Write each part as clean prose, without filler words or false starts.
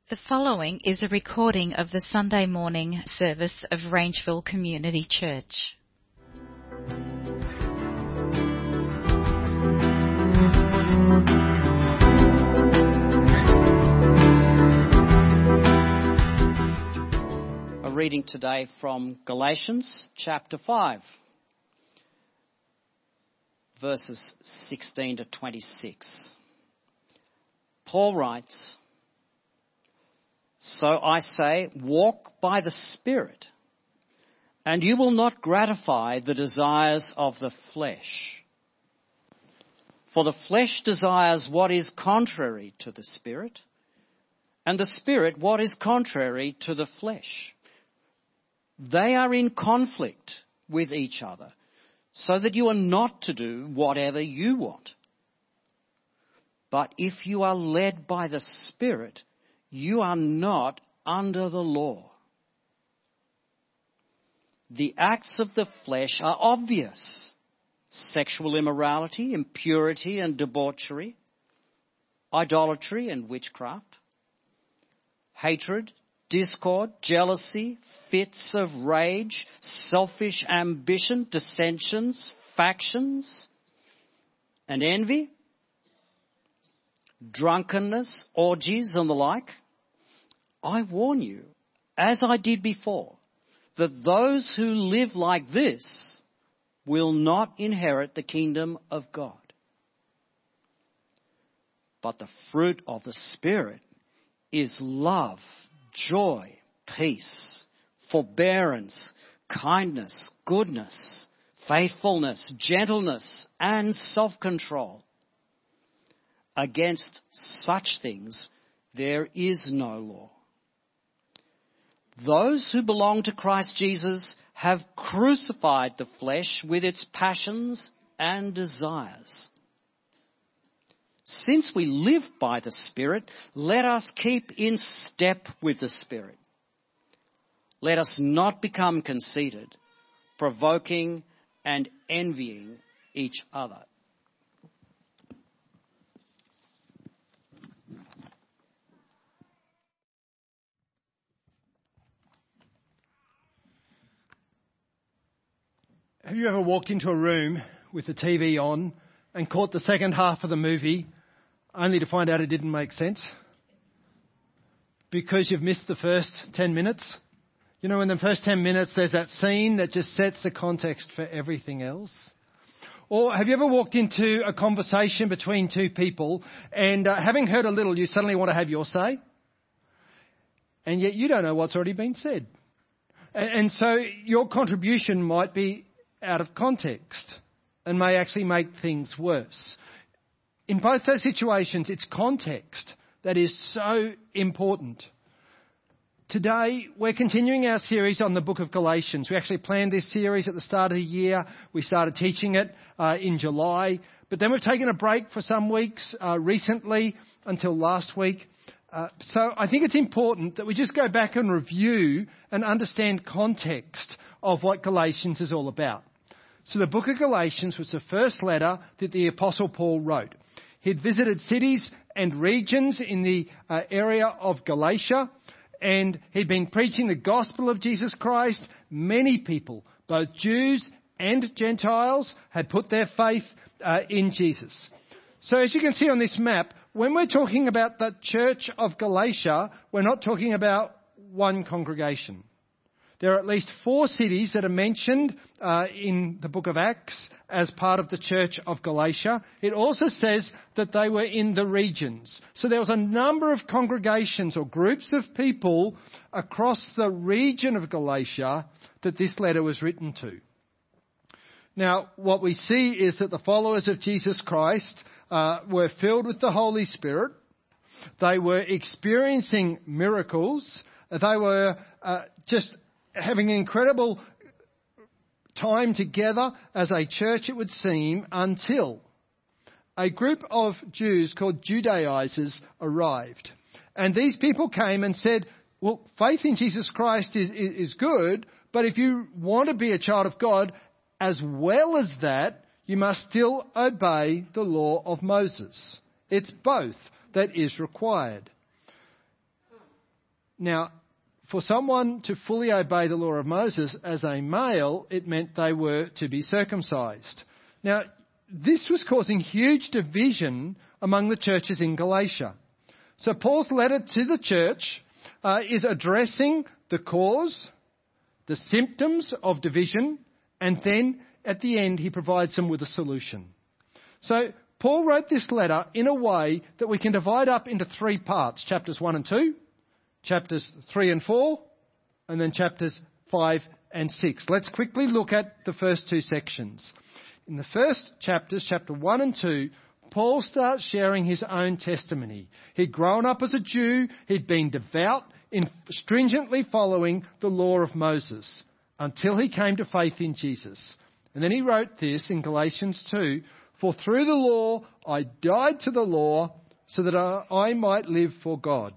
The following is a recording of the Sunday morning service of Rangeville Community Church. A reading today from Galatians chapter 5, verses 16 to 26. Paul writes, "So I say, walk by the Spirit, and you will not gratify the desires of the flesh. For the flesh desires what is contrary to the Spirit, and the Spirit what is contrary to the flesh. They are in conflict with each other, so that you are not to do whatever you want. But if you are led by the Spirit, you are not under the law. The acts of the flesh are obvious: sexual immorality, impurity and debauchery, idolatry and witchcraft, hatred, discord, jealousy, fits of rage, selfish ambition, dissensions, factions, and envy, drunkenness, orgies and the like. I warn you, as I did before, that those who live like this will not inherit the kingdom of God. But the fruit of the Spirit is love, joy, peace, forbearance, kindness, goodness, faithfulness, gentleness, and self-control. Against such things there is no law. Those who belong to Christ Jesus have crucified the flesh with its passions and desires. Since we live by the Spirit, let us keep in step with the Spirit. Let us not become conceited, provoking and envying each other." Have you ever walked into a room with the TV on and caught the second half of the movie only to find out it didn't make sense? Because you've missed the first 10 minutes? You know, in the first 10 minutes there's that scene that just sets the context for everything else. Or have you ever walked into a conversation between two people and having heard a little, you suddenly want to have your say? And yet you don't know what's already been said. And so your contribution might be out of context and may actually make things worse. In both those situations, it's context that is so important. Today, we're continuing our series on the book of Galatians. We actually planned this series at the start of the year. We started teaching it in July. But then we've taken a break for some weeks recently until last week. So I think it's important that we just go back and review and understand context of what Galatians is all about. So the book of Galatians was the first letter that the Apostle Paul wrote. He'd visited cities and regions in the area of Galatia, and he'd been preaching the gospel of Jesus Christ. Many people, both Jews and Gentiles, had put their faith in Jesus. So as you can see on this map, when we're talking about the church of Galatia, we're not talking about one congregation. There are at least 4 cities that are mentioned in the book of Acts as part of the church of Galatia. It also says that they were in the regions. So there was a number of congregations or groups of people across the region of Galatia that this letter was written to. Now, what we see is that the followers of Jesus Christ were filled with the Holy Spirit. They were experiencing miracles. They were just having an incredible time together as a church, it would seem, until a group of Jews called Judaizers arrived. And these people came and said, well, faith in Jesus Christ is good, but if you want to be a child of God, as well as that, you must still obey the law of Moses. It's both that is required. Now, for someone to fully obey the law of Moses as a male, it meant they were to be circumcised. Now, this was causing huge division among the churches in Galatia. So Paul's letter to the church is addressing the cause, the symptoms of division, and then at the end he provides them with a solution. So Paul wrote this letter in a way that we can divide up into 3 parts, chapters 1 and 2, chapters 3 and 4, and then chapters 5 and 6. Let's quickly look at the first 2 sections. In the first chapters, chapter 1 and 2, Paul starts sharing his own testimony. He'd grown up as a Jew, he'd been devout in stringently following the law of Moses until he came to faith in Jesus. And then he wrote this in Galatians 2, "For through the law I died to the law so that I might live for God.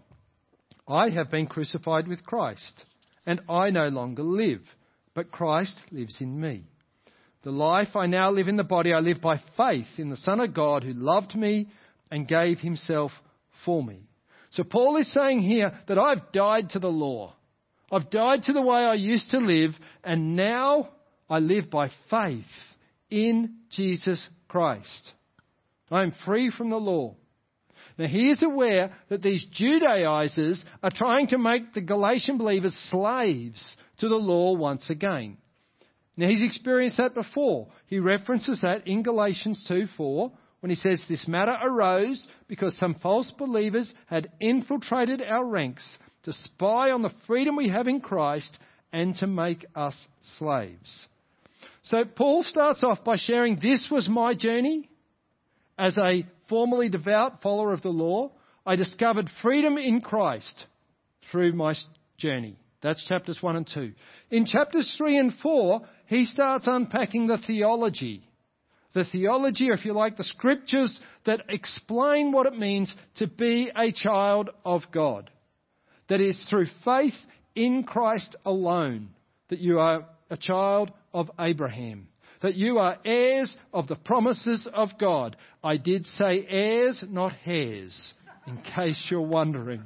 I have been crucified with Christ, and I no longer live, but Christ lives in me. The life I now live in the body, I live by faith in the Son of God who loved me and gave himself for me." So Paul is saying here that I've died to the law. I've died to the way I used to live, and now I live by faith in Jesus Christ. I am free from the law. Now he is aware that these Judaizers are trying to make the Galatian believers slaves to the law once again. Now he's experienced that before. He references that in Galatians 2:4 when he says this matter arose because some false believers had infiltrated our ranks to spy on the freedom we have in Christ and to make us slaves. So Paul starts off by sharing this was my journey as a formerly devout follower of the law. I discovered freedom in Christ through my journey. That's chapters 1 and 2. In chapters 3 and 4, he starts unpacking the theology. The theology, or if you like, the scriptures that explain what it means to be a child of God. That is through faith in Christ alone that you are a child of Abraham. That you are heirs of the promises of God. I did say heirs, not hairs, in case you're wondering.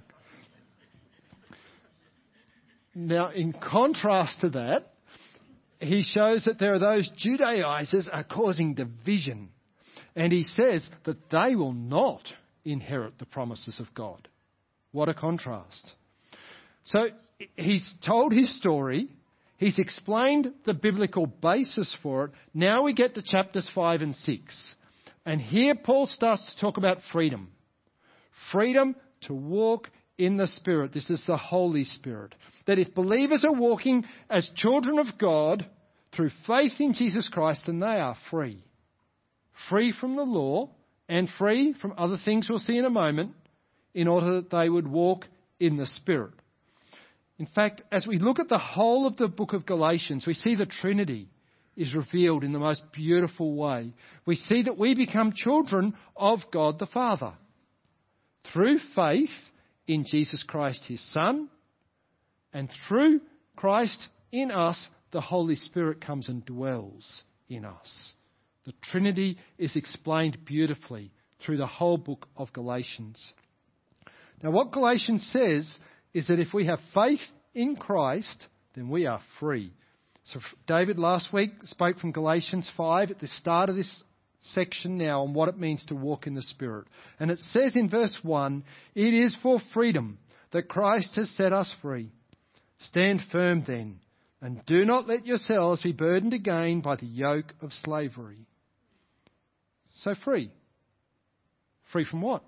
Now, in contrast to that, he shows that there are those Judaizers are causing division. And he says that they will not inherit the promises of God. What a contrast. So he's told his story. He's explained the biblical basis for it. Now we get to chapters 5 and 6. And here Paul starts to talk about freedom. Freedom to walk in the Spirit. This is the Holy Spirit. That if believers are walking as children of God through faith in Jesus Christ, then they are free. Free from the law and free from other things we'll see in a moment in order that they would walk in the Spirit. In fact, as we look at the whole of the book of Galatians, we see the Trinity is revealed in the most beautiful way. We see that we become children of God the Father through faith in Jesus Christ, his Son, and through Christ in us, the Holy Spirit comes and dwells in us. The Trinity is explained beautifully through the whole book of Galatians. Now, what Galatians says is that if we have faith in Christ, then we are free. So David last week spoke from Galatians 5 at the start of this section now on what it means to walk in the Spirit. And it says in verse 1, "It is for freedom that Christ has set us free. Stand firm then, and do not let yourselves be burdened again by the yoke of slavery." So free. Free from what?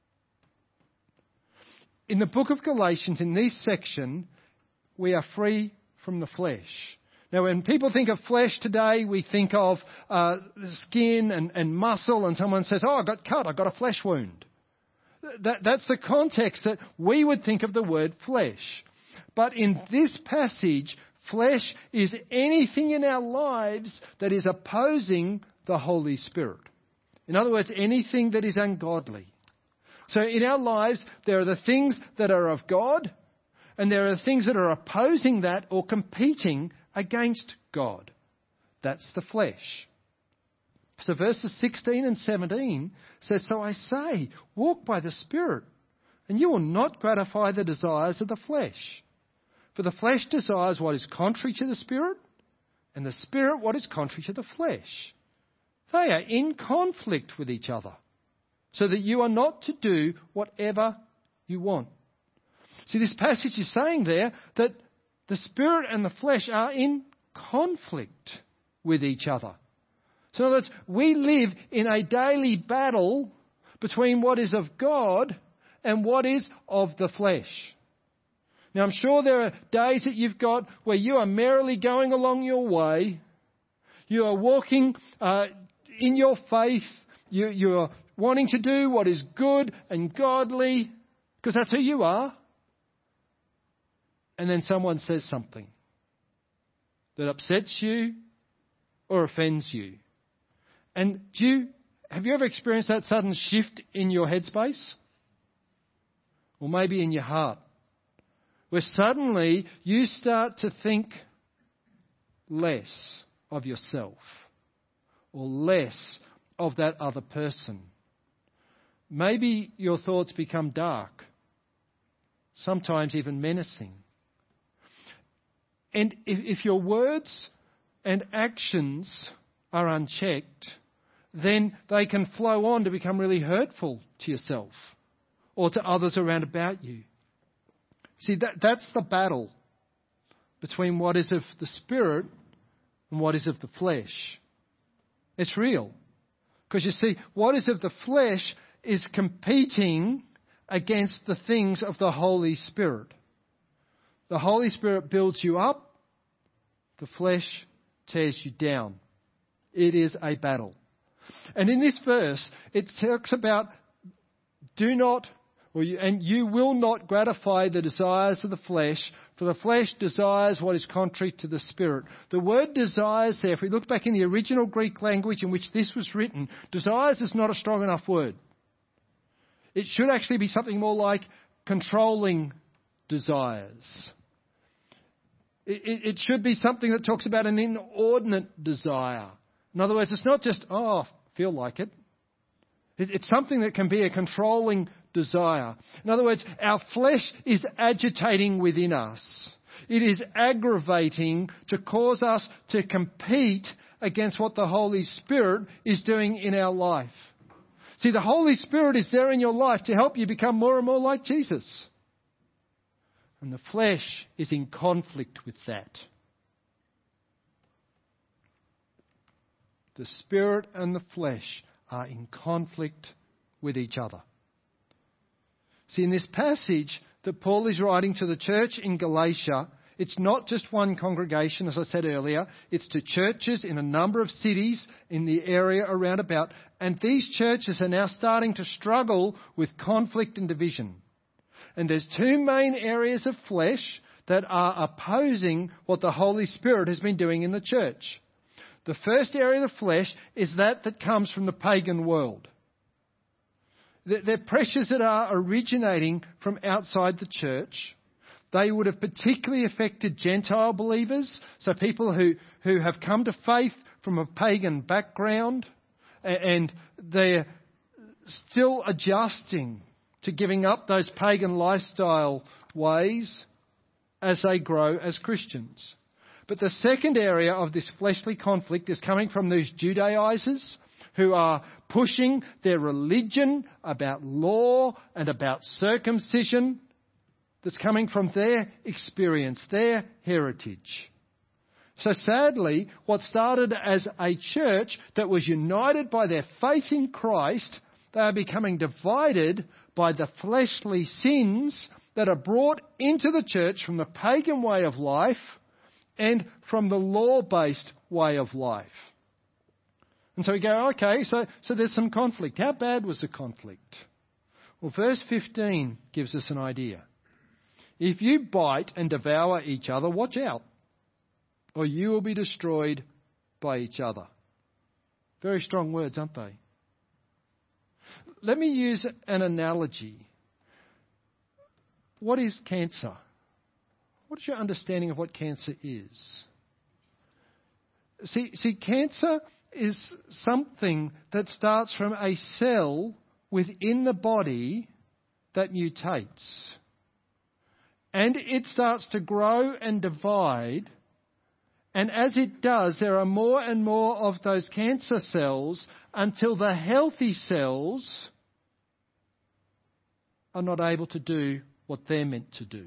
In the book of Galatians, in this section, we are free from the flesh. Now, when people think of flesh today, we think of skin and muscle, and someone says, "Oh, I got cut, I got a flesh wound." That's the context that we would think of the word flesh. But in this passage, flesh is anything in our lives that is opposing the Holy Spirit. In other words, anything that is ungodly. So in our lives, there are the things that are of God, and there are the things that are opposing that or competing against God. That's the flesh. So verses 16 and 17 says, "So I say, walk by the Spirit, And you will not gratify the desires of the flesh. For the flesh desires what is contrary to the Spirit, and the Spirit what is contrary to the flesh. They are in conflict with each other, so that you are not to do whatever you want. See, this passage is saying there that the Spirit and the flesh are in conflict with each other. So in other words, we live in a daily battle between what is of God and what is of the flesh. Now, I'm sure there are days that you've got where you are merrily going along your way. You are walking in your faith. You're wanting to do what is good and godly, because that's who you are. And then someone says something that upsets you or offends you. And have you ever experienced that sudden shift in your headspace? Or maybe in your heart, where suddenly you start to think less of yourself or less of that other person. Maybe your thoughts become dark, sometimes even menacing. And if your words and actions are unchecked, then they can flow on to become really hurtful to yourself or to others around about you. See, that's the battle between what is of the Spirit and what is of the flesh. It's real. Because you see, what is of the flesh is competing against the things of the Holy Spirit. The Holy Spirit builds you up. The flesh tears you down. It is a battle. And in this verse, it talks about you will not gratify the desires of the flesh, for the flesh desires what is contrary to the Spirit. The word desires there, if we look back in the original Greek language in which this was written, desires is not a strong enough word. It should actually be something more like controlling desires. It should be something that talks about an inordinate desire. In other words, it's not just, feel like it. It's something that can be a controlling desire. In other words, our flesh is agitating within us. It is aggravating to cause us to compete against what the Holy Spirit is doing in our life. See, the Holy Spirit is there in your life to help you become more and more like Jesus. And the flesh is in conflict with that. The Spirit and the flesh are in conflict with each other. See, in this passage that Paul is writing to the church in Galatia, it's not just one congregation, as I said earlier. It's to churches in a number of cities in the area around about. And these churches are now starting to struggle with conflict and division. And there's two main areas of flesh that are opposing what the Holy Spirit has been doing in the church. The first area of the flesh is that comes from the pagan world. They're pressures that are originating from outside the church. They would have particularly affected Gentile believers, so people who have come to faith from a pagan background, and they're still adjusting to giving up those pagan lifestyle ways as they grow as Christians. But the second area of this fleshly conflict is coming from these Judaizers who are pushing their religion about law and about circumcision that's coming from their experience, their heritage. So sadly, what started as a church that was united by their faith in Christ, they are becoming divided by the fleshly sins that are brought into the church from the pagan way of life and from the law-based way of life. And so we go, okay, so there's some conflict. How bad was the conflict? Well, verse 15 gives us an idea. If you bite and devour each other, watch out, or you will be destroyed by each other. Very strong words, aren't they? Let me use an analogy. What is cancer? What is your understanding of what cancer is? See, cancer is something that starts from a cell within the body that mutates. And it starts to grow and divide. And as it does, there are more and more of those cancer cells until the healthy cells are not able to do what they're meant to do.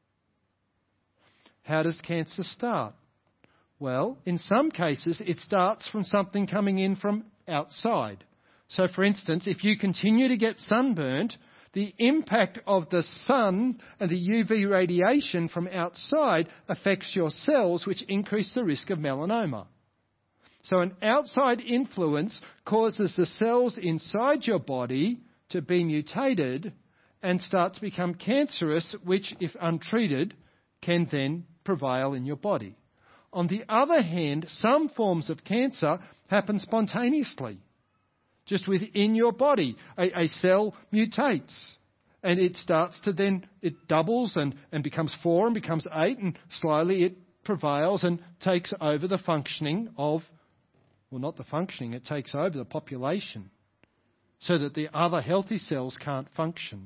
How does cancer start? Well, in some cases, it starts from something coming in from outside. So, for instance, if you continue to get sunburnt, the impact of the sun and the UV radiation from outside affects your cells, which increase the risk of melanoma. So an outside influence causes the cells inside your body to be mutated and start to become cancerous, which, if untreated, can then prevail in your body. On the other hand, some forms of cancer happen spontaneously. Just within your body, a cell mutates and it starts to then, it doubles and becomes 4 and becomes 8 and slowly it prevails and takes over the functioning of, well, not the functioning, it takes over the population so that the other healthy cells can't function.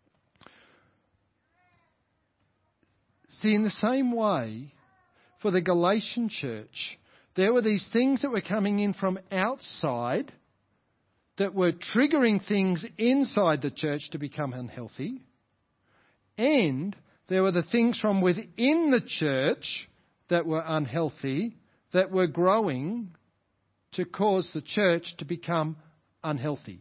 See, in the same way, for the Galatian church, there were these things that were coming in from outside that were triggering things inside the church to become unhealthy. And there were the things from within the church that were unhealthy, that were growing to cause the church to become unhealthy.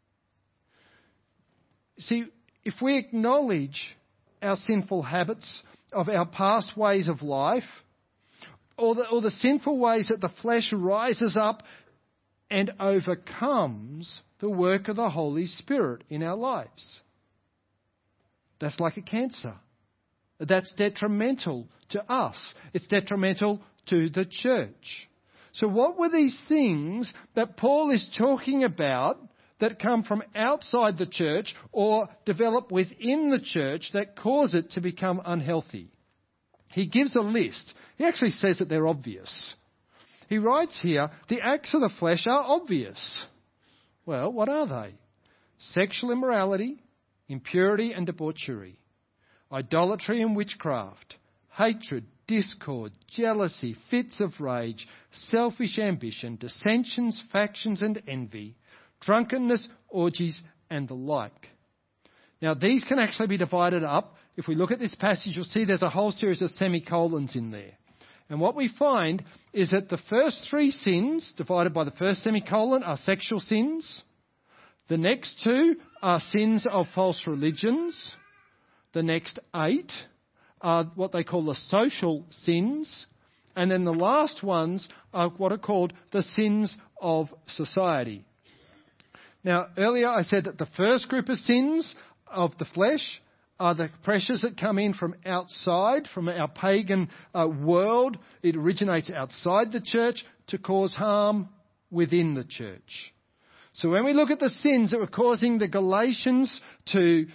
See, if we acknowledge our sinful habits of our past ways of life, or the sinful ways that the flesh rises up and overcomes the work of the Holy Spirit in our lives. That's like a cancer. That's detrimental to us. It's detrimental to the church. So what were these things that Paul is talking about that come from outside the church or develop within the church that cause it to become unhealthy? He gives a list. He actually says that they're obvious. He writes here, the acts of the flesh are obvious. Well, what are they? Sexual immorality, impurity and debauchery, idolatry and witchcraft, hatred, discord, jealousy, fits of rage, selfish ambition, dissensions, factions and envy, drunkenness, orgies and the like. Now, these can actually be divided up. If we look at this passage, you'll see there's a whole series of semicolons in there. And what we find is that the first 3 sins, divided by the first semicolon, are sexual sins. The next 2 are sins of false religions. The next 8 are what they call the social sins. And then the last ones are what are called the sins of society. Now, earlier I said that the first group of sins of the flesh are the pressures that come in from outside, from our pagan world. It originates outside the church to cause harm within the church. So when we look at the sins that were causing the Galatians to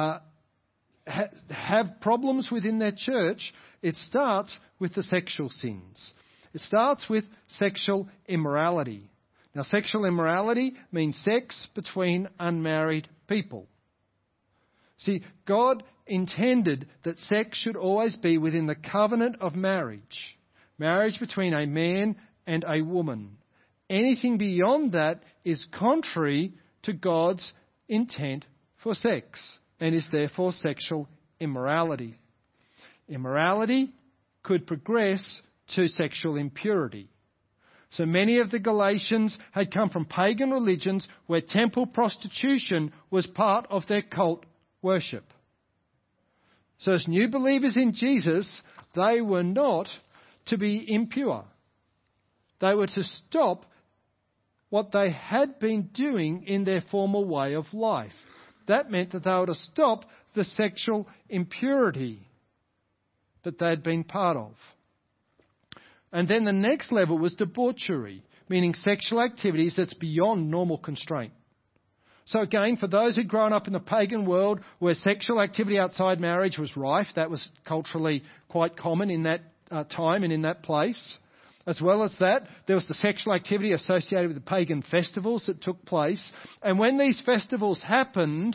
have problems within their church, it starts with the sexual sins. It starts with sexual immorality. Now, sexual immorality means sex between unmarried people. See, God intended that sex should always be within the covenant of marriage. Marriage between a man and a woman. Anything beyond that is contrary to God's intent for sex and is therefore sexual immorality. Immorality could progress to sexual impurity. So many of the Galatians had come from pagan religions where temple prostitution was part of their cult worship. So as new believers in Jesus, they were not to be impure. They were to stop what they had been doing in their former way of life. That meant that they were to stop the sexual impurity that they had been part of. And then the next level was debauchery, meaning sexual activities that's beyond normal constraint. So again, for those who'd grown up in the pagan world where sexual activity outside marriage was rife, that was culturally quite common in that time and in that place. As well as that, there was the sexual activity associated with the pagan festivals that took place. And when these festivals happened,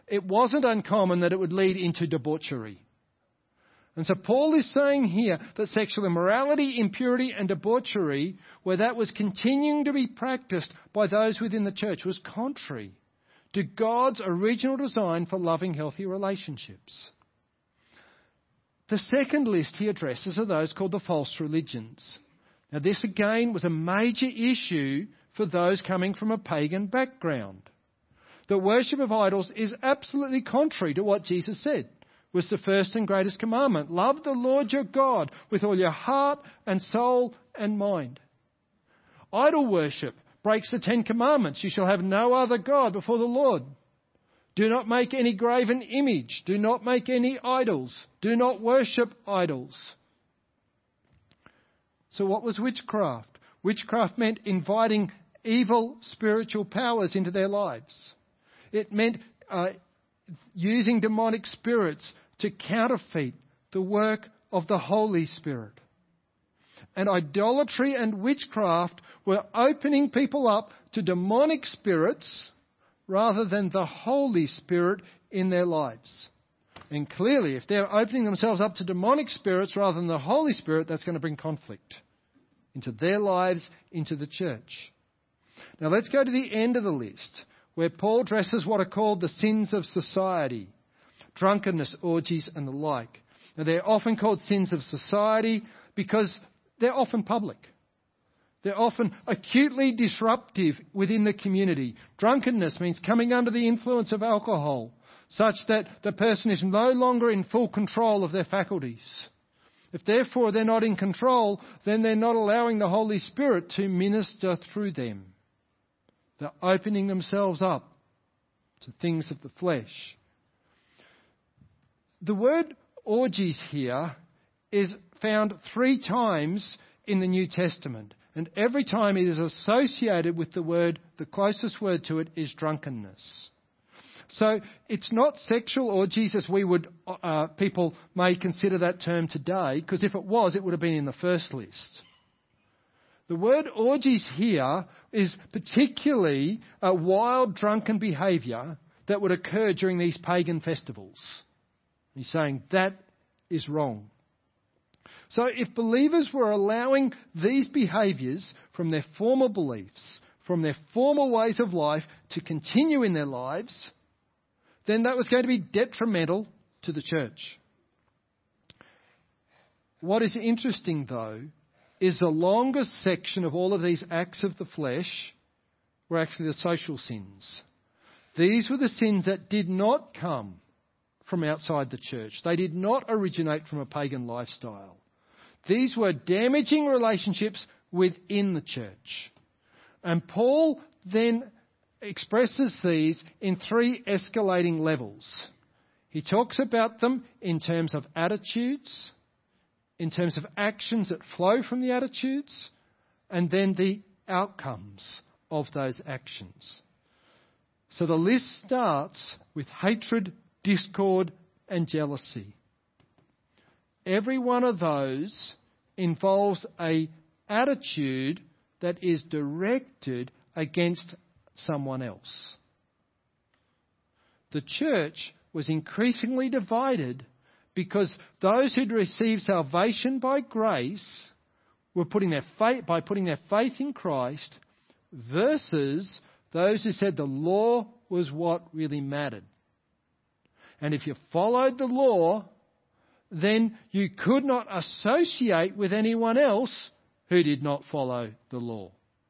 it wasn't uncommon that it would lead into debauchery. And so Paul is saying here that sexual immorality, impurity and debauchery, where that was continuing to be practiced by those within the church, was contrary to God's original design for loving, healthy relationships. The second list he addresses are those called the false religions. Now this again was a major issue for those coming from a pagan background. The worship of idols is absolutely contrary to what Jesus said was the first and greatest commandment. Love the Lord your God with all your heart and soul and mind. Idol worship breaks the 10 commandments. You shall have no other God before the Lord. Do not make any graven image. Do not make any idols. Do not worship idols. So what was witchcraft? Witchcraft meant inviting evil spiritual powers into their lives. It meant using demonic spirits to counterfeit the work of the Holy Spirit. And idolatry and witchcraft were opening people up to demonic spirits rather than the Holy Spirit in their lives. And clearly, if they're opening themselves up to demonic spirits rather than the Holy Spirit, that's going to bring conflict into their lives, into the church. Now let's go to the end of the list, where Paul addresses what are called the sins of society. Drunkenness, orgies and the like. Now they're often called sins of society because they're often public. They're often acutely disruptive within the community. Drunkenness means coming under the influence of alcohol, such that the person is no longer in full control of their faculties. If therefore they're not in control, then they're not allowing the Holy Spirit to minister through them. They're opening themselves up to things of the flesh. The word orgies here is found 3 times in the New Testament. And every time it is associated with the word, the closest word to it is drunkenness. So it's not sexual orgies as we would, people may consider that term today, because if it was, it would have been in the first list. The word orgies here is particularly a wild, drunken behaviour that would occur during these pagan festivals. He's saying that is wrong. So if believers were allowing these behaviours from their former beliefs, from their former ways of life to continue in their lives, then that was going to be detrimental to the church. What is interesting, though, is the longest section of all of these acts of the flesh were actually the social sins. These were the sins that did not come from outside the church. They did not originate from a pagan lifestyle. These were damaging relationships within the church. And Paul then expresses these in 3 escalating levels. He talks about them in terms of attitudes, in terms of actions that flow from the attitudes, and then the outcomes of those actions. So the list starts with hatred, discord and jealousy. Every one of those involves an attitude that is directed against someone else. The church was increasingly divided because those who'd received salvation by grace were putting their faith in Christ versus those who said the law was what really mattered. And if you followed the law, then you could not associate with anyone else who did not follow the law.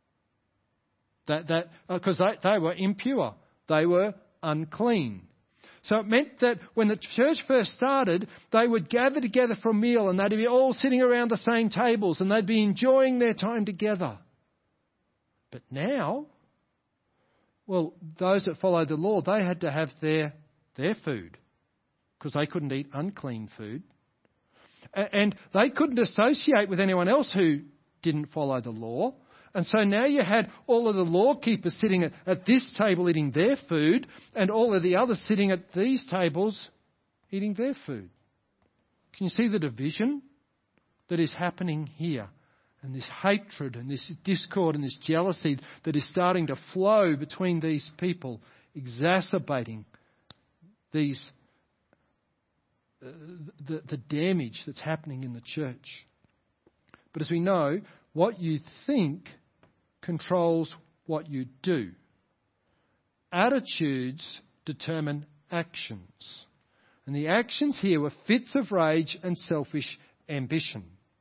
Because they were impure. They were unclean. So it meant that when the church first started, they would gather together for a meal and they'd be all sitting around the same tables and they'd be enjoying their time together. But now, well, those that followed the law, they had to have their food because they couldn't eat unclean food. And they couldn't associate with anyone else who didn't follow the law. And so now you had all of the law keepers sitting at this table eating their food and all of the others sitting at these tables eating their food. Can you see the division that is happening here? And this hatred and this discord and this jealousy that is starting to flow between these people, exacerbating the damage that's happening in the church. But as we know, what you think controls what you do. Attitudes determine actions. And the actions here were fits of rage and selfish ambition.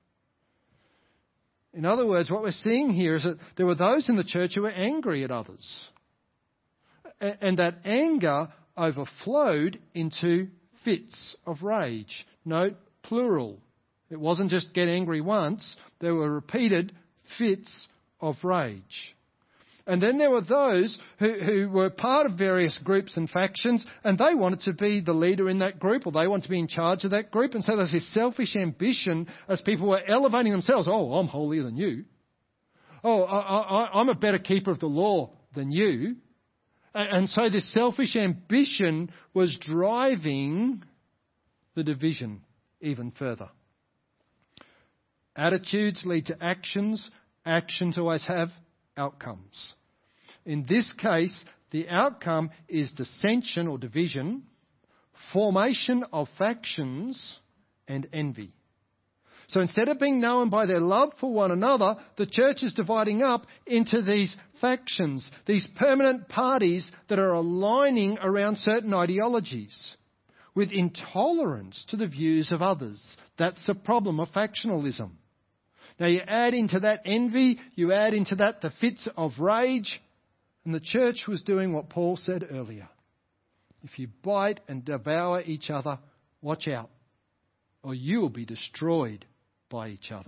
In other words, what we're seeing here is that there were those in the church who were angry at others. And that anger overflowed into fits of rage. Note, plural. It wasn't just get angry once. There were repeated fits of rage. And then there were those who were part of various groups and factions, and they wanted to be the leader in that group, or they wanted to be in charge of that group. And so there's this selfish ambition as people were elevating themselves. Oh, I'm holier than you. Oh, I'm a better keeper of the law than you. And so this selfish ambition was driving the division even further. Attitudes lead to actions. Actions always have outcomes. In this case, the outcome is dissension or division, formation of factions, and envy. So instead of being known by their love for one another, the church is dividing up into these factions, these permanent parties that are aligning around certain ideologies with intolerance to the views of others. That's the problem of factionalism. Now you add into that envy, you add into that the fits of rage, and the church was doing what Paul said earlier. If you bite and devour each other, watch out, or you will be destroyed by each other.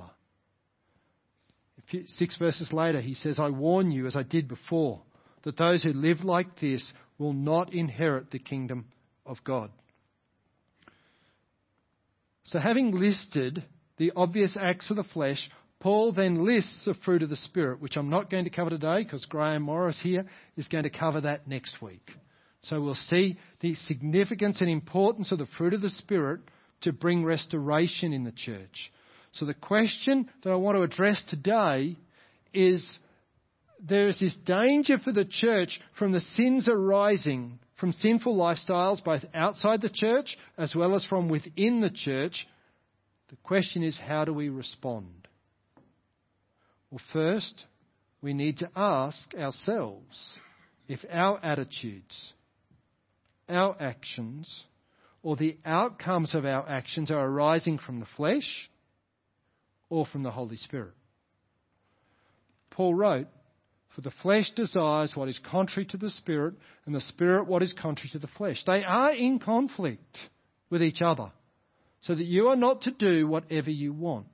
6 verses later he says, I warn you, as I did before, that those who live like this will not inherit the kingdom of God. So having listed the obvious acts of the flesh, Paul then lists the fruit of the Spirit, which I'm not going to cover today because Graham Morris here is going to cover that next week. So we'll see the significance and importance of the fruit of the Spirit to bring restoration in the church. So the question that I want to address today is there is this danger for the church from the sins arising from sinful lifestyles, both outside the church as well as from within the church. The question is, how do we respond? Well, first, we need to ask ourselves if our attitudes, our actions, or the outcomes of our actions are arising from the flesh or from the Holy Spirit. Paul wrote, for the flesh desires what is contrary to the Spirit, and the Spirit what is contrary to the flesh. They are in conflict with each other, so that you are not to do whatever you want.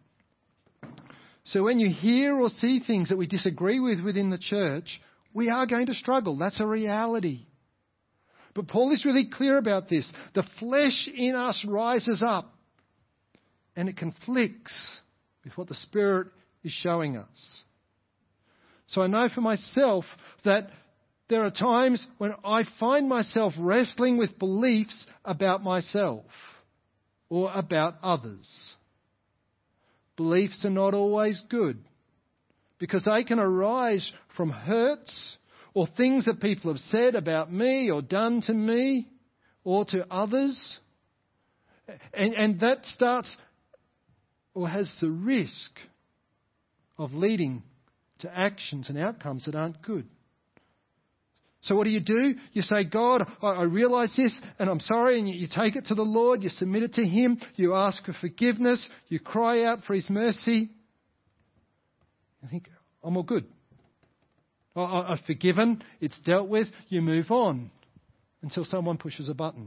So when you hear or see things that we disagree with within the church, we are going to struggle. That's a reality. But Paul is really clear about this. The flesh in us rises up and it conflicts with what the Spirit is showing us. So I know for myself that there are times when I find myself wrestling with beliefs about myself or about others. Beliefs are not always good because they can arise from hurts or things that people have said about me or done to me or to others. And that starts or has the risk of leading to actions and outcomes that aren't good. So what do? You say, God, I realise this and I'm sorry, and you take it to the Lord, you submit it to Him, you ask for forgiveness, you cry out for His mercy. You think, I'm all good. I've forgiven, it's dealt with, you move on until someone pushes a button.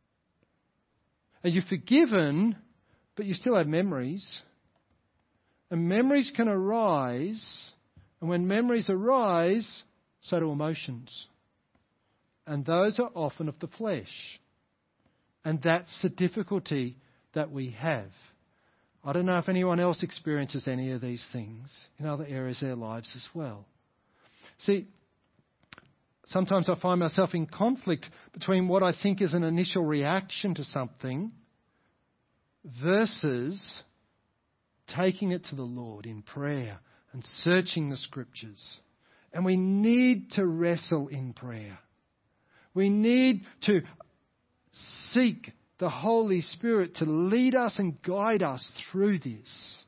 And you've forgiven, but you still have memories. And memories can arise, and when memories arise, so do emotions. And those are often of the flesh. And that's the difficulty that we have. I don't know if anyone else experiences any of these things in other areas of their lives as well. See, sometimes I find myself in conflict between what I think is an initial reaction to something versus taking it to the Lord in prayer and searching the Scriptures. And we need to wrestle in prayer. We need to seek the Holy Spirit to lead us and guide us through this.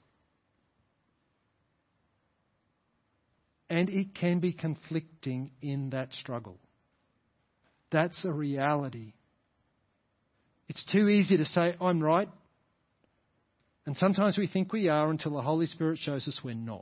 And it can be conflicting in that struggle. That's a reality. It's too easy to say, I'm right. And sometimes we think we are until the Holy Spirit shows us we're not.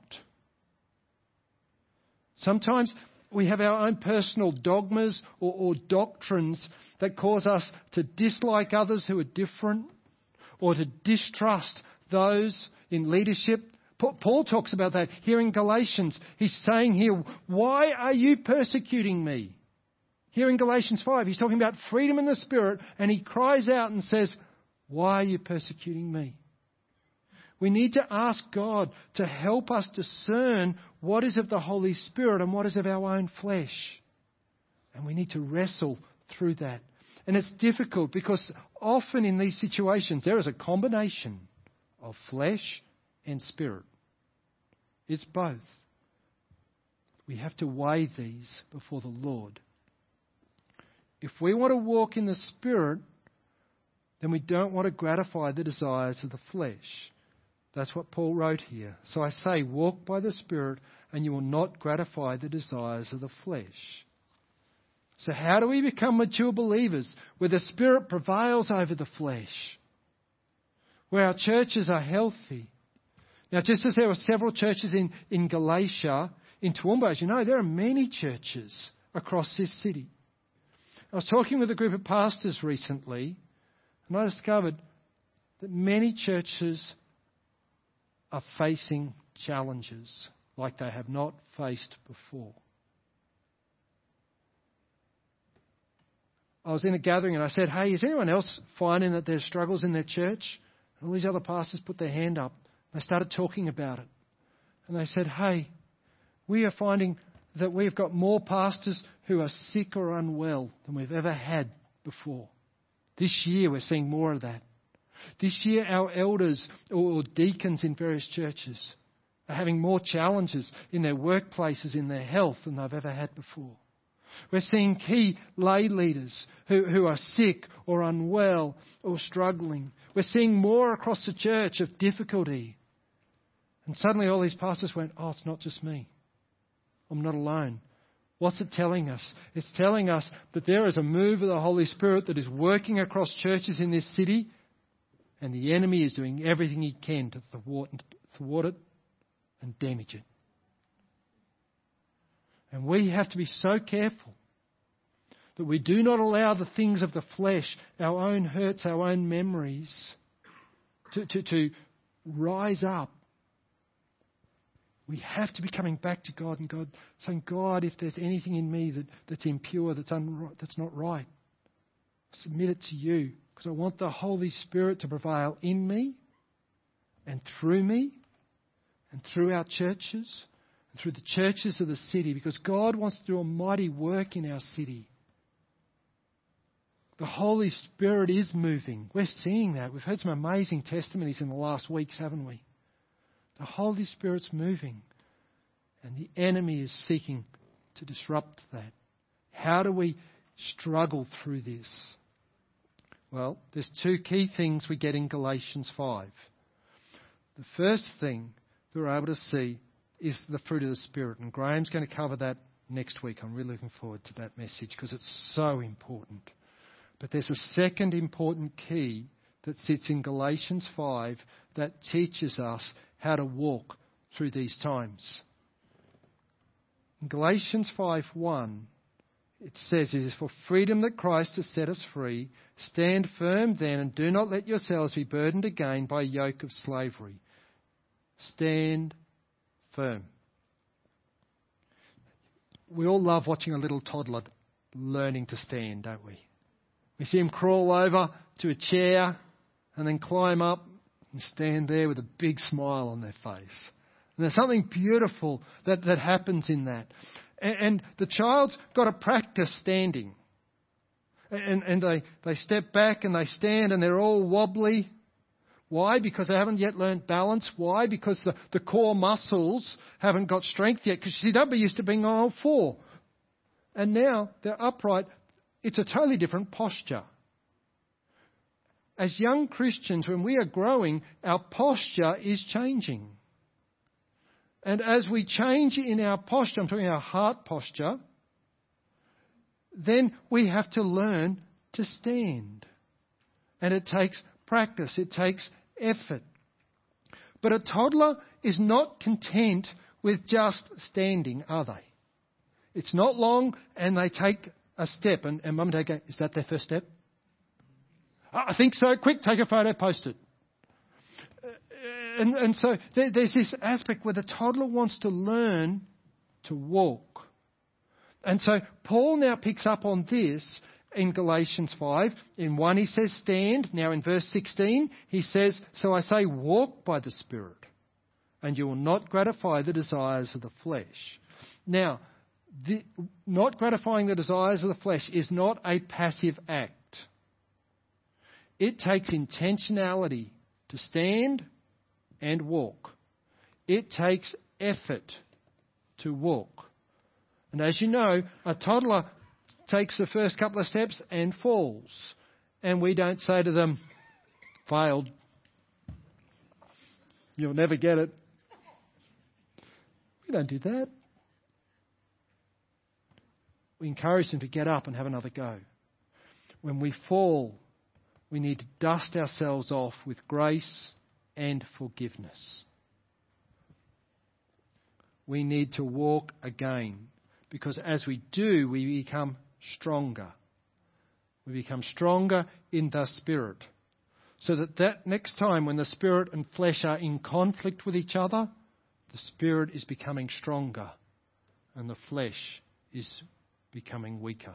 Sometimes we have our own personal dogmas or doctrines that cause us to dislike others who are different or to distrust those in leadership. Paul talks about that here in Galatians. He's saying here, why are you persecuting me? Here in Galatians 5, he's talking about freedom in the Spirit, and he cries out and says, why are you persecuting me? We need to ask God to help us discern what is of the Holy Spirit and what is of our own flesh. And we need to wrestle through that. And it's difficult because often in these situations there is a combination of flesh and spirit. It's both. We have to weigh these before the Lord. If we want to walk in the Spirit, then we don't want to gratify the desires of the flesh. That's what Paul wrote here. So I say, walk by the Spirit and you will not gratify the desires of the flesh. So how do we become mature believers where the Spirit prevails over the flesh? Where our churches are healthy? Now, just as there were several churches in Galatia, in Toowoomba, as you know, there are many churches across this city. I was talking with a group of pastors recently, and I discovered that many churches are facing challenges like they have not faced before. I was in a gathering and I said, hey, is anyone else finding that there's struggles in their church? And all these other pastors put their hand up. They started talking about it. And they said, hey, we are finding that we've got more pastors who are sick or unwell than we've ever had before. This year we're seeing more of that. This year our elders or deacons in various churches are having more challenges in their workplaces, in their health than they've ever had before. We're seeing key lay leaders who are sick or unwell or struggling. We're seeing more across the church of difficulty. And suddenly all these pastors went, oh, it's not just me. I'm not alone. What's it telling us? It's telling us that there is a move of the Holy Spirit that is working across churches in this city, and the enemy is doing everything he can to thwart it and damage it. And we have to be so careful that we do not allow the things of the flesh, our own hurts, our own memories, to rise up. We have to be coming back to God and God saying, God, if there's anything in me that's impure, that's not right, submit it to you, because I want the Holy Spirit to prevail in me and through our churches and through the churches of the city, because God wants to do a mighty work in our city. The Holy Spirit is moving. We're seeing that. We've heard some amazing testimonies in the last weeks, haven't we? The Holy Spirit's moving, and the enemy is seeking to disrupt that. How do we struggle through this? Well, there's two key things we get in Galatians 5. The first thing that we're able to see is the fruit of the Spirit, and Graham's going to cover that next week. I'm really looking forward to that message because it's so important. But there's a second important key that sits in Galatians 5 that teaches us how to walk through these times. In Galatians 5:1, it says, it is for freedom that Christ has set us free. Stand firm then and do not let yourselves be burdened again by a yoke of slavery. Stand firm. We all love watching a little toddler learning to stand, don't we? We see him crawl over to a chair and then climb up and stand there with a big smile on their face. And there's something beautiful that happens in that. And the child's got to practice standing. And they step back and they stand and they're all wobbly. Why? Because they haven't yet learnt balance. Why? Because the core muscles haven't got strength yet. Because you see, they'll be used to being on all four. And now they're upright. It's a totally different posture. as young Christians, when we are growing, our posture is changing. And as we change in our posture, I'm talking our heart posture, then we have to learn to stand. And it takes practice, it takes effort. But a toddler is not content with just standing, are they? It's not long and they take a step. And mum and dad go, is that their first step? I think so. Quick, take a photo, post it. And so there's this aspect where the toddler wants to learn to walk. And so Paul now picks up on this in Galatians 5. In 1 he says stand. Now in verse 16 he says, so I say walk by the Spirit, and you will not gratify the desires of the flesh. Now, not gratifying the desires of the flesh is not a passive act. It takes intentionality to stand and walk. It takes effort to walk. And as you know, a toddler takes the first couple of steps and falls. And we don't say to them, failed. You'll never get it. We don't do that. We encourage them to get up and have another go. When we fall, we need to dust ourselves off with grace and forgiveness. We need to walk again, because as we do, we become stronger. We become stronger in the Spirit. So that next time when the Spirit and flesh are in conflict with each other, the Spirit is becoming stronger and the flesh is becoming weaker.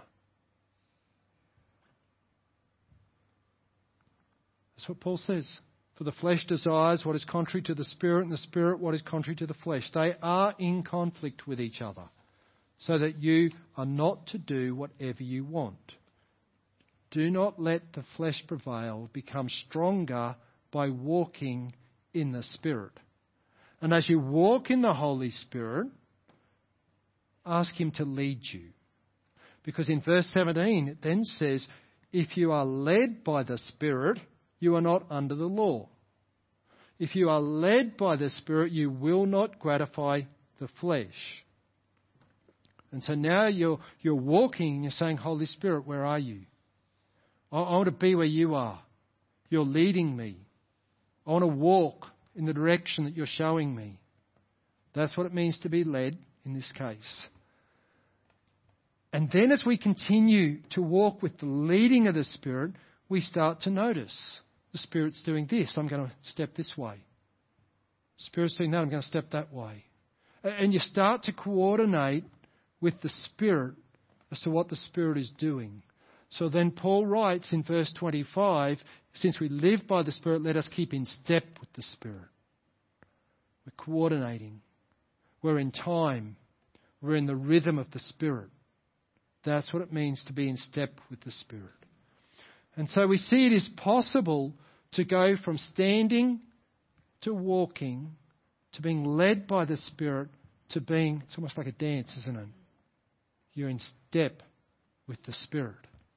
That's what Paul says. For the flesh desires what is contrary to the Spirit, and the Spirit what is contrary to the flesh. They are in conflict with each other, so that you are not to do whatever you want. Do not let the flesh prevail. Become stronger by walking in the Spirit. And as you walk in the Holy Spirit, ask Him to lead you. Because in verse 17 it then says, if you are led by the Spirit, you are not under the law. If you are led by the Spirit, you will not gratify the flesh. And so now you're walking and you're saying, Holy Spirit, where are you? I want to be where you are. You're leading me. I want to walk in the direction that you're showing me. That's what it means to be led in this case. And then as we continue to walk with the leading of the Spirit, we start to notice the Spirit's doing this. I'm going to step this way. The Spirit's doing that. I'm going to step that way. And you start to coordinate with the Spirit as to what the Spirit is doing. So then Paul writes in verse 25, since we live by the Spirit, let us keep in step with the Spirit. We're coordinating. We're in time. We're in the rhythm of the Spirit. That's what it means to be in step with the Spirit. And so we see it is possible to go from standing to walking to being led by the Spirit to being, it's almost like a dance, isn't it? You're in step with the Spirit.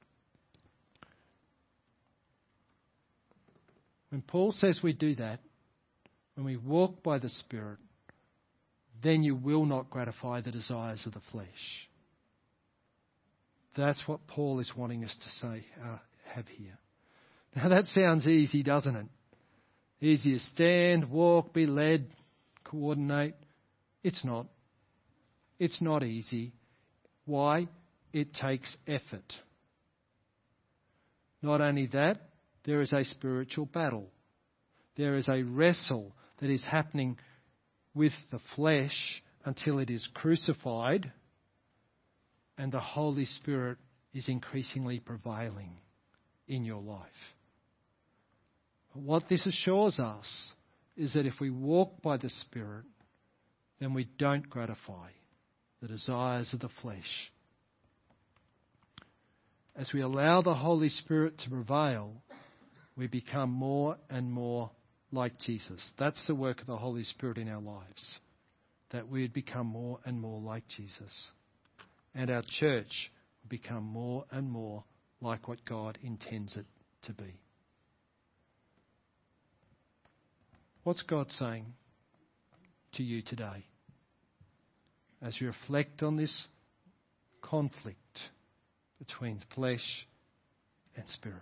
When Paul says we do that, when we walk by the Spirit, then you will not gratify the desires of the flesh. That's what Paul is wanting us to say, have here. Now that sounds easy, doesn't it? Easy to stand, walk, be led, coordinate. It's not. It's not easy. Why? It takes effort. Not only that, there is a spiritual battle. There is a wrestle that is happening with the flesh until it is crucified and the Holy Spirit is increasingly prevailing in your life. But what this assures us is that if we walk by the Spirit, then we don't gratify the desires of the flesh. As we allow the Holy Spirit to prevail, we become more and more like Jesus. That's the work of the Holy Spirit in our lives, that we would become more and more like Jesus. And our church will become more and more like what God intends it to be. What's God saying to you today as you reflect on this conflict between flesh and spirit?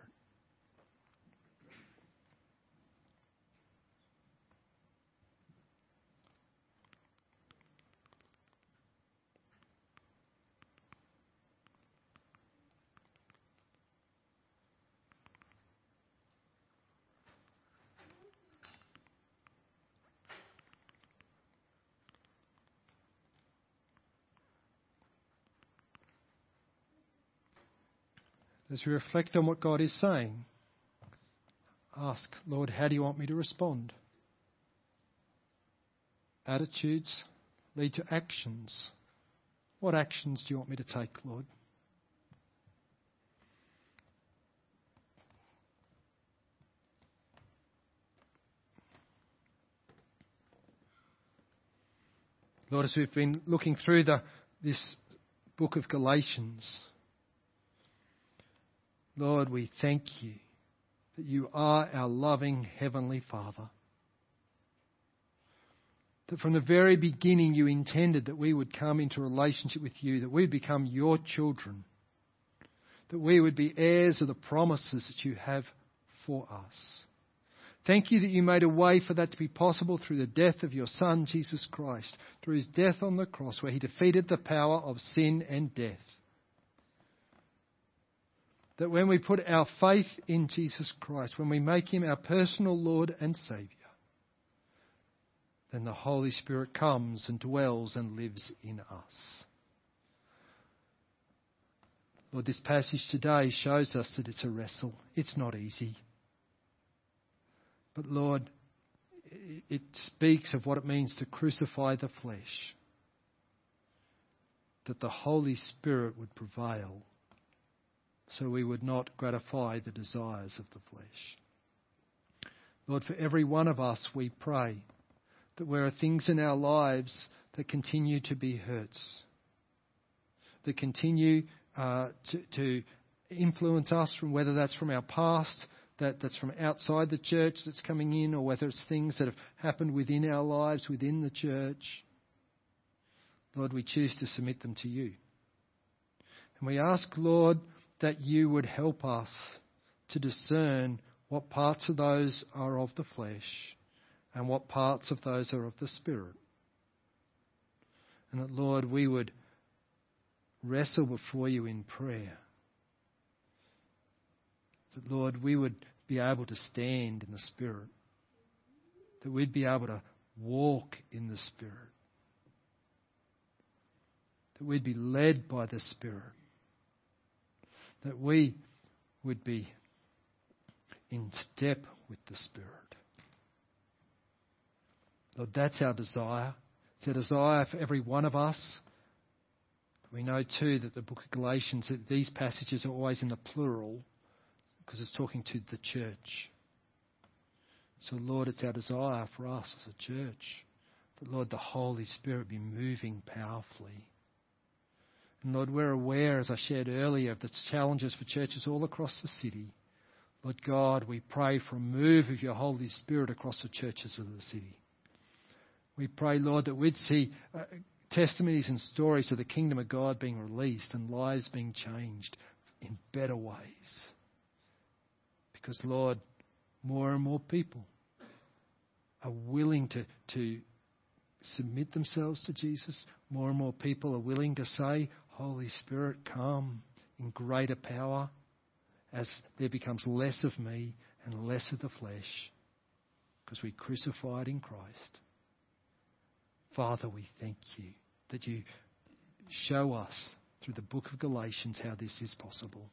As we reflect on what God is saying, ask, Lord, how do you want me to respond? Attitudes lead to actions. What actions do you want me to take, Lord? Lord, as we've been looking through this book of Galatians, Lord, we thank you that you are our loving Heavenly Father. That from the very beginning you intended that we would come into relationship with you, that we'd become your children, that we would be heirs of the promises that you have for us. Thank you that you made a way for that to be possible through the death of your Son, Jesus Christ, through his death on the cross where he defeated the power of sin and death. That when we put our faith in Jesus Christ, when we make him our personal Lord and Saviour, then the Holy Spirit comes and dwells and lives in us. Lord, this passage today shows us that it's a wrestle. It's not easy. But Lord, it speaks of what it means to crucify the flesh. That the Holy Spirit would prevail, so we would not gratify the desires of the flesh. Lord, for every one of us we pray that there are things in our lives that continue to be hurts, that continue to influence us, from whether that's from our past, that's from outside the church that's coming in, or whether it's things that have happened within our lives, within the church. Lord, we choose to submit them to you. And we ask, Lord, that you would help us to discern what parts of those are of the flesh and what parts of those are of the Spirit. And that, Lord, we would wrestle before you in prayer. That, Lord, we would be able to stand in the Spirit. That we'd be able to walk in the Spirit. That we'd be led by the Spirit. That we would be in step with the Spirit. Lord, that's our desire. It's our desire for every one of us. We know too that the book of Galatians, that these passages are always in the plural because it's talking to the church. So Lord, it's our desire for us as a church that, Lord, the Holy Spirit be moving powerfully. And Lord, we're aware, as I shared earlier, of the challenges for churches all across the city. Lord God, we pray for a move of your Holy Spirit across the churches of the city. We pray, Lord, that we'd see testimonies and stories of the kingdom of God being released and lives being changed in better ways. Because, Lord, more and more people are willing to submit themselves to Jesus. More and more people are willing to say, Holy Spirit, come in greater power as there becomes less of me and less of the flesh because we crucified in Christ. Father, we thank you that you show us through the book of Galatians how this is possible.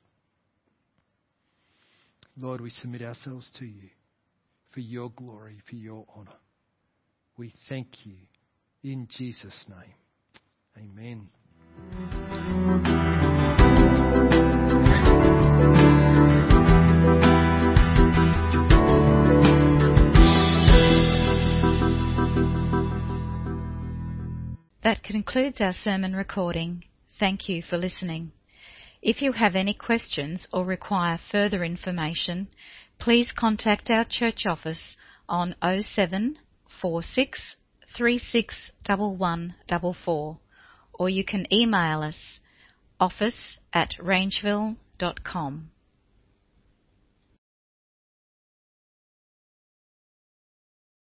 Lord, we submit ourselves to you for your glory, for your honour. We thank you in Jesus' name. Amen. That concludes our sermon recording. Thank you for listening. If you have any questions or require further information, please contact our church office on 0746 361144, or you can email us office@rangeville.com.